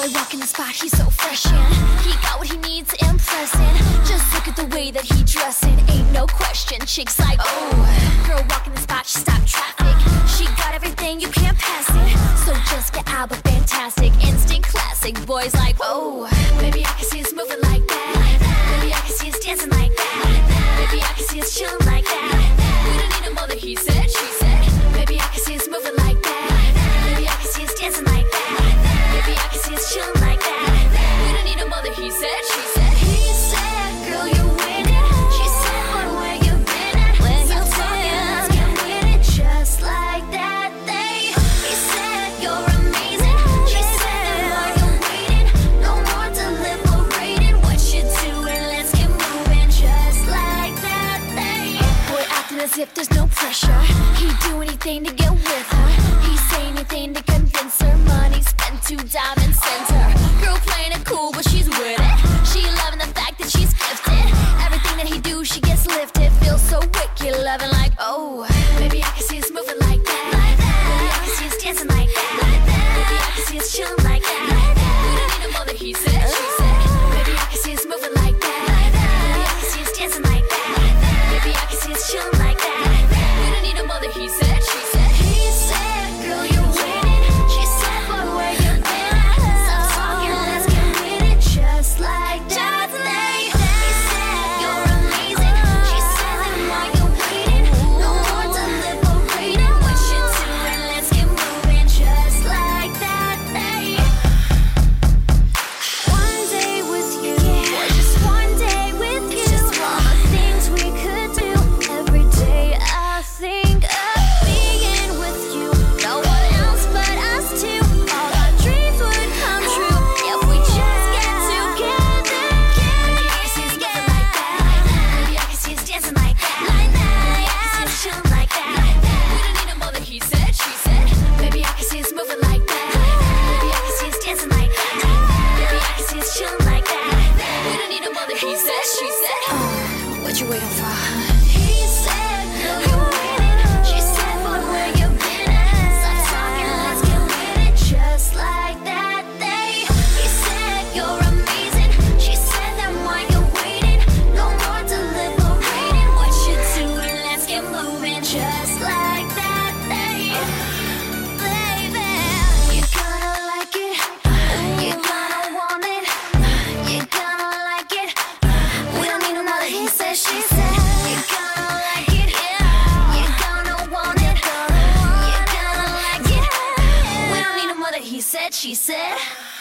boy walking the spot, he's so fresh and he got what he needs to impress and just look at the way that he dressin'. Ain't no question, chicks like, oh, girl walking the spot, she stopped traffic. She got everything, you can't pass it. So just get out, but fantastic, instant classic. Boys like, oh, baby I can see us moving like that. Baby I can see us dancing like that. Baby I can see us chilling like that. We don't need no more than he said, she said. Baby I can see us moving like that. Baby I can see us dancing like that. Baby I can see us chilling like that. We don't need no more than he said, she said. He said, girl you're winning. She said, but where you been at? Stop talking, let's get with it. Just like that he said, you're amazing. She said, why you waiting? No more deliberating. What you doing? Let's get moving. Just like that boy acting as if there's no pressure. He'd do anything to get with her. He'd say anything to convince her. Money spent, 2 diamonds sent her. Girl playing it cool, but she's with it. She loving the fact that she's gifted. Everything that he do, she gets lifted. Feels so wicked, loving like, oh, baby I can see us moving like that. Baby I can see us dancing like that. Baby I can see us chilling like that. We don't need no more than he said, she said. Baby I can see us moving like that. Baby I can see us dancing like that. Baby I can see us chilling like that. We don't need no more than he said, she said. He said, girl you're winning. She said, but where you been at? Stop talking, let's get with it. Just like that he said, you're amazing. She said, then why you waiting? No more deliberating. What you doing? Let's get moving. Just like that One day with you, or just one day with you. Just all the things we could do. Every day I think of being with you. No one else but us two. All our dreams would come true if we just get together. Baby I can see us moving like that. Baby I can see us dancing like that. Baby I can see us chilling like that. We don't need no more than he said, she said. Baby I can see us moving like that. Baby I can see us dancing like that. Baby I can see us chilling like that. We don't need no more than he said, she said. What you waiting for? He said, girl you're winning. She said, but where you been at? Stop talking, let's get with it. Just like that he said, you're amazing. She said, then why you waiting? No more deliberating. What you doing? Let's get moving. Just like that baby. You're gonna like it. You're gonna want it. You're gonna like it. We don't need no more than he said, she said. You're gonna like it. You're gonna want it. You're gonna like it. We don't need no more than he said, she said.